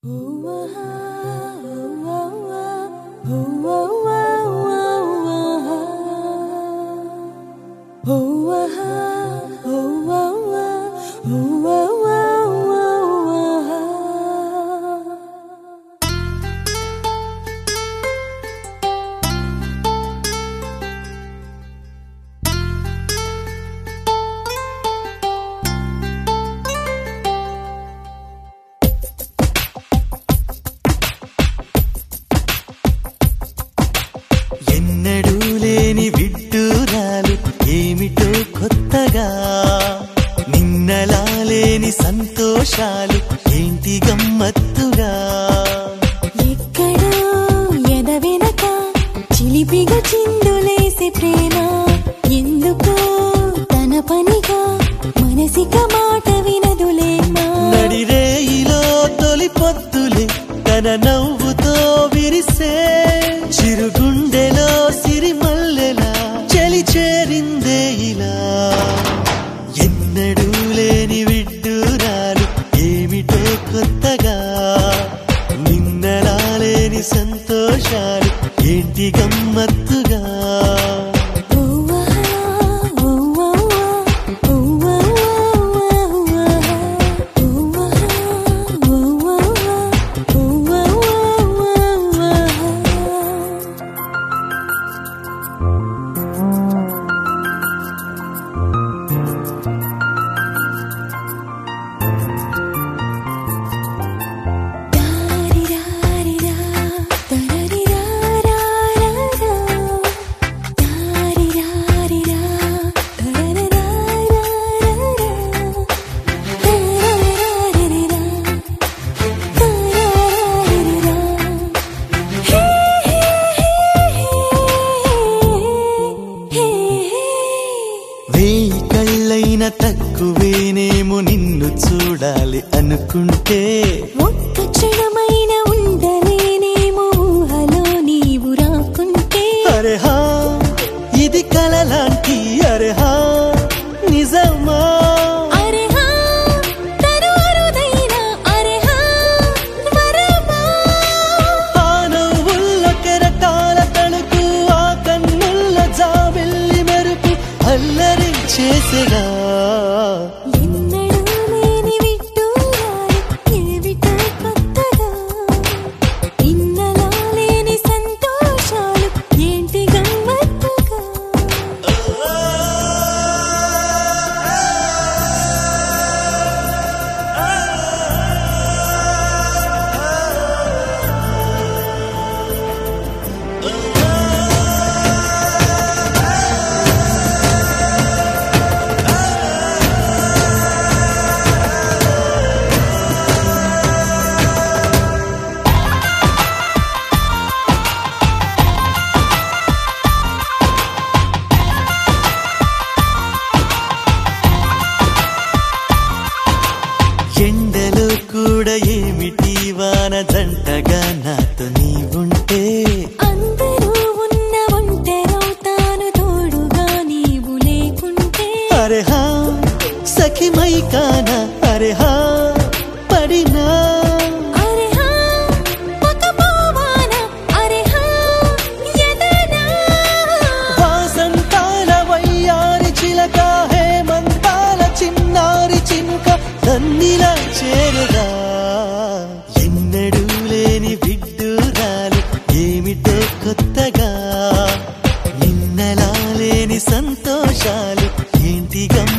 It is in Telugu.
నిన్నలాలేని సంతోషాలు ఏంటి గమ్మత్తుగా ఎక్కడో ఎదవెనక చిలిపిగా చిందులేసే ప్రేమ ఎందుకో తన పనిగా మనసిక మాట వినదులేమా నడిరేయిలో తొలి పొద్దులే తన నవ్వుతో విరిసే చిరుగుండెలో సిరిమల్లెలా చలి చేరిందే ఇలా ఎన్నడూ లేని విడ్డూరాలు ఏమిటో కొత్తగా నిన్నలాలేని సంతోషాలు ఏంటి గమ్మత్తుగా తక్కువేనేమో నిన్ను చూడాలి అనుకుంటే ఒక్క క్షణమైన ఉండలేనేమో ఊహలో నీవు రాకుంటే అరే హా ఇది కలలాంటి అరే హా నిజమా అరే హా తను అరుదైన అరే హా వరమా ఆ నవ్వుల్లో కెరటాల తణుకు ఆ కన్నుల్లో జాబిల్లి మెరుపు అల్లరి చేసేగా ఎండలో కూడా ఏమిటి వాన జంటగా నాతో నీవుంటే అందరూ ఉన్న ఒంటరవుతాను తోడుగా నీవు లేకుంటే అరే హా సఖిమై కానా అరే హా పడినా అరే హా ఒక పోవాన అరే హా యదనా వాసంతాల వయ్యారి చిలక హేమంతాల చిన్నారి చినుక తన్నిలా చేరుగా ఎన్నడూ లేని విడ్డూరాలు ఏమిటో కొత్తగా నిన్నలా లేని సంతోషాలు ఏంటి గమ్మ